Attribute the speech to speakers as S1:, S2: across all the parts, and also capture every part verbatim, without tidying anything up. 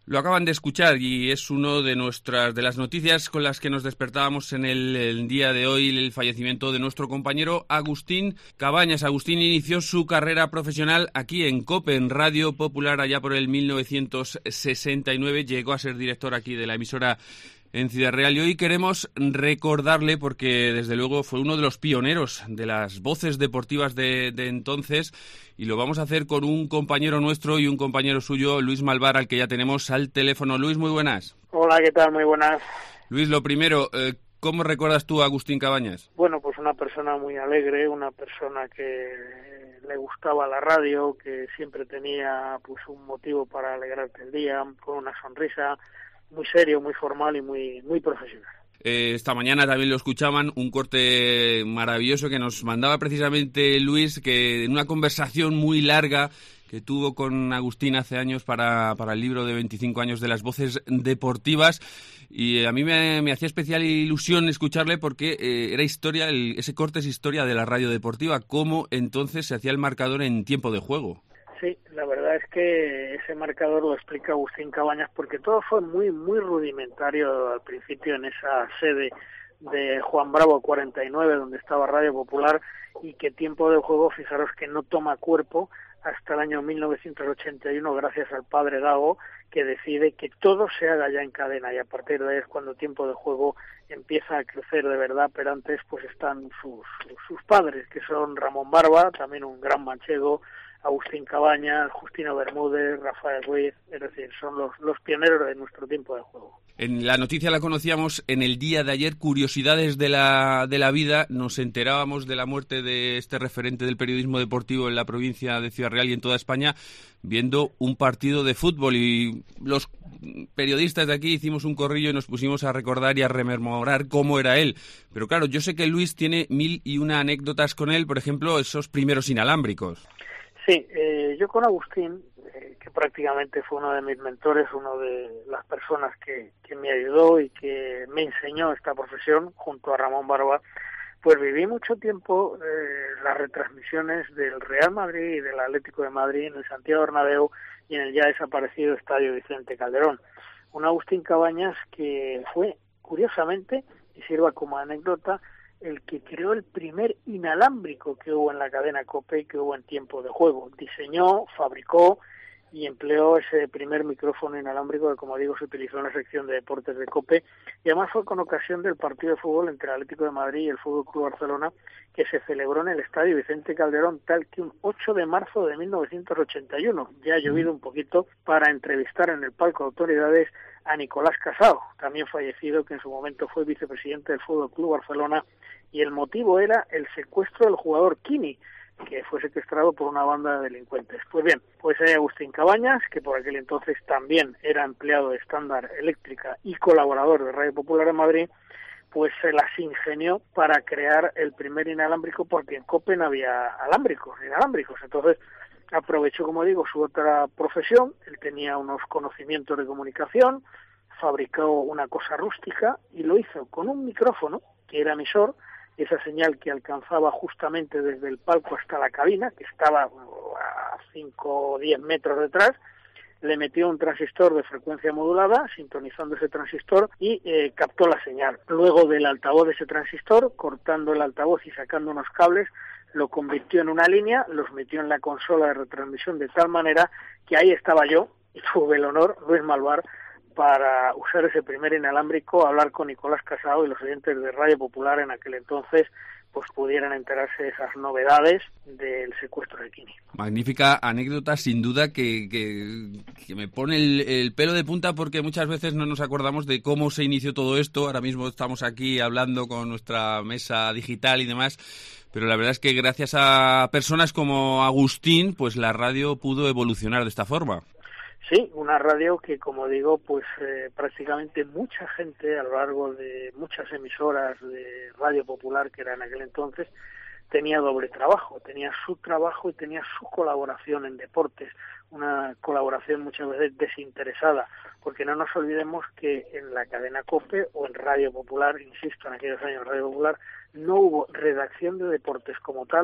S1: Lo acaban de escuchar y es uno de nuestras de las noticias con las que nos despertábamos en el, el día de hoy, el fallecimiento de nuestro compañero Agustín Cabañas. Agustín inició su carrera profesional aquí en COPE, en Radio Popular, allá por el mil novecientos sesenta y nueve. Llegó a ser director aquí de la emisora en Ciudad Real y hoy queremos recordarle porque desde luego fue uno de los pioneros de las voces deportivas de, de entonces, y lo vamos a hacer con un compañero nuestro y un compañero suyo, Luis Malvar, al que ya tenemos al teléfono. Luis, muy buenas.
S2: Hola, ¿qué tal? Muy buenas.
S1: Luis, lo primero, eh, ¿cómo recuerdas tú a Agustín Cabañas?
S2: Bueno, pues una persona muy alegre, una persona que le gustaba la radio, que siempre tenía pues un motivo para alegrarte el día, con una sonrisa, muy serio, muy formal y muy muy profesional.
S1: Eh, esta mañana también lo escuchaban, un corte maravilloso que nos mandaba precisamente Luis, que en una conversación muy larga que tuvo con Agustín hace años para, para el libro de veinticinco años de las voces deportivas, y a mí me, me hacía especial ilusión escucharle porque eh, era historia, el, ese corte es historia de la radio deportiva, cómo entonces se hacía el marcador en tiempo de juego.
S2: Sí, la verdad es que ese marcador lo explica Agustín Cabañas porque todo fue muy muy rudimentario al principio en esa sede de Juan Bravo cuarenta y nueve donde estaba Radio Popular, y que tiempo de juego, fijaros que no toma cuerpo hasta el año mil novecientos ochenta y uno gracias al padre Gago, que decide que todo se haga ya en cadena, y a partir de ahí es cuando tiempo de juego empieza a crecer de verdad. Pero antes pues están sus, sus padres, que son Ramón Barba, también un gran manchego, Agustín Cabañas, Justino Bermúdez, Rafael Ruiz, es decir, son los, los pioneros de nuestro tiempo de juego.
S1: En la noticia la conocíamos en el día de ayer, curiosidades de la, de la vida, nos enterábamos de la muerte de este referente del periodismo deportivo en la provincia de Ciudad Real y en toda España, viendo un partido de fútbol, y los periodistas de aquí hicimos un corrillo y nos pusimos a recordar y a rememorar cómo era él. Pero claro, yo sé que Luis tiene mil y una anécdotas con él, por ejemplo, esos primeros inalámbricos.
S2: Sí, eh, yo con Agustín, eh, que prácticamente fue uno de mis mentores, uno de las personas que, que me ayudó y que me enseñó esta profesión, junto a Ramón Barba, pues viví mucho tiempo eh, las retransmisiones del Real Madrid y del Atlético de Madrid en el Santiago Bernabéu y en el ya desaparecido Estadio Vicente Calderón. Un Agustín Cabañas que fue, curiosamente, y sirva como anécdota, el que creó el primer inalámbrico que hubo en la cadena COPE, que hubo en tiempo de juego. Diseñó, fabricó y empleó ese primer micrófono inalámbrico que, como digo, se utilizó en la sección de deportes de COPE, y además fue con ocasión del partido de fútbol entre el Atlético de Madrid y el Fútbol Club Barcelona, que se celebró en el Estadio Vicente Calderón, tal que un ocho de marzo de mil novecientos ochenta y uno, ya ha llovido un poquito, para entrevistar en el palco de autoridades a Nicolás Casao, también fallecido, que en su momento fue vicepresidente del Fútbol Club Barcelona, y el motivo era el secuestro del jugador Kini, que fue secuestrado por una banda de delincuentes. Pues bien, pues hay Agustín Cabañas, que por aquel entonces también era empleado de Estándar Eléctrica y colaborador de Radio Popular de Madrid, pues se las ingenió para crear el primer inalámbrico, porque en COPE no había alámbricos, inalámbricos. Entonces aprovechó, como digo, su otra profesión. Él tenía unos conocimientos de comunicación, fabricó una cosa rústica y lo hizo con un micrófono que era emisor. Esa señal que alcanzaba justamente desde el palco hasta la cabina, que estaba a cinco o diez metros detrás, le metió un transistor de frecuencia modulada, sintonizando ese transistor, y eh, captó la señal. Luego del altavoz de ese transistor, cortando el altavoz y sacando unos cables, lo convirtió en una línea, los metió en la consola de retransmisión de tal manera que ahí estaba yo, y tuve el honor, Luis Malvar, para usar ese primer inalámbrico, hablar con Nicolás Casao y los oyentes de Radio Popular en aquel entonces, pues pudieran enterarse de esas novedades del secuestro de Kini.
S1: Magnífica anécdota, sin duda, que, que, que me pone el, el pelo de punta, porque muchas veces no nos acordamos de cómo se inició todo esto. Ahora mismo estamos aquí hablando con nuestra mesa digital y demás, pero la verdad es que gracias a personas como Agustín, pues la radio pudo evolucionar de esta forma.
S2: Sí, una radio que, como digo, pues eh, prácticamente mucha gente a lo largo de muchas emisoras de Radio Popular, que era en aquel entonces, tenía doble trabajo, tenía su trabajo y tenía su colaboración en deportes, una colaboración muchas veces desinteresada, porque no nos olvidemos que en la cadena COPE o en Radio Popular, insisto, en aquellos años Radio Popular, no hubo redacción de deportes como tal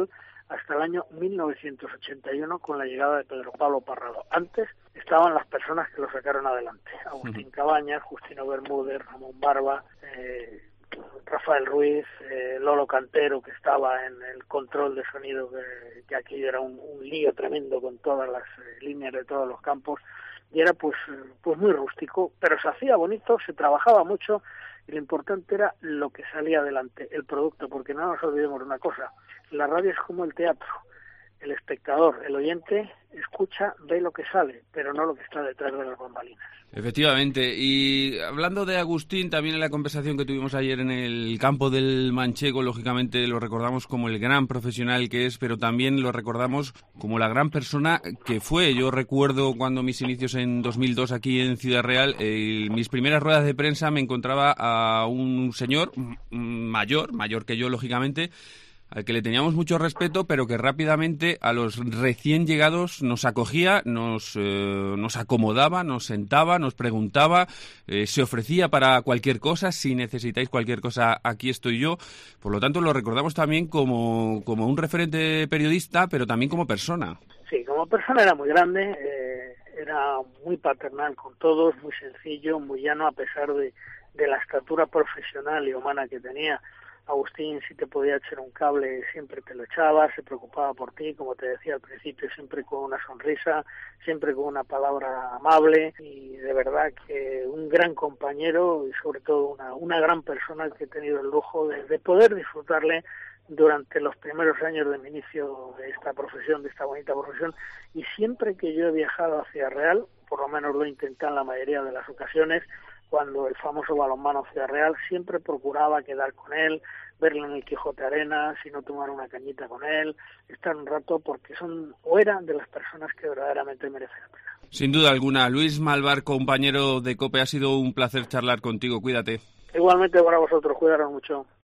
S2: hasta el año mil novecientos ochenta y uno con la llegada de Pedro Pablo Parrado. Antes estaban las personas que lo sacaron adelante: Agustín Cabañas, Justino Bermúdez, Ramón Barba, eh, Rafael Ruiz, eh, Lolo Cantero, que estaba en el control de sonido, que, que aquí era un, un lío tremendo con todas las eh, líneas de todos los campos, y era pues, pues muy rústico, pero se hacía bonito, se trabajaba mucho, y lo importante era lo que salía adelante, el producto, porque no nos olvidemos de una cosa: la radio es como el teatro. El espectador, el oyente, escucha, ve lo que sale, pero no lo que está detrás de las bambalinas.
S1: Efectivamente. Y hablando de Agustín, también en la conversación que tuvimos ayer en el campo del Manchego, lógicamente lo recordamos como el gran profesional que es, pero también lo recordamos como la gran persona que fue. Yo recuerdo cuando mis inicios en dos mil dos aquí en Ciudad Real, eh, mis primeras ruedas de prensa me encontraba a un señor mayor, mayor que yo, lógicamente, al que le teníamos mucho respeto, pero que rápidamente a los recién llegados nos acogía, nos, eh, nos acomodaba, nos sentaba, nos preguntaba, eh, se ofrecía para cualquier cosa. Si necesitáis cualquier cosa, aquí estoy yo. Por lo tanto, lo recordamos también como, como un referente periodista, pero también como persona.
S2: Sí, como persona era muy grande, eh, era muy paternal con todos, muy sencillo, muy llano, a pesar de, de la estatura profesional y humana que tenía. Agustín, si te podía echar un cable, siempre te lo echaba, se preocupaba por ti, como te decía al principio, siempre con una sonrisa, siempre con una palabra amable, y de verdad que un gran compañero y sobre todo una, una gran persona que he tenido el lujo de, de poder disfrutarle durante los primeros años de mi inicio de esta profesión, de esta bonita profesión, y siempre que yo he viajado hacia Real, por lo menos lo he intentado en la mayoría de las ocasiones, cuando el famoso balonmano Ciudad Real, siempre procuraba quedar con él, verlo en el Quijote Arena, si no tomar una cañita con él, estar un rato, porque son o eran de las personas que verdaderamente merecen la pena.
S1: Sin duda alguna. Luis Malvar, compañero de COPE, ha sido un placer charlar contigo. Cuídate.
S2: Igualmente para vosotros, cuidaros mucho.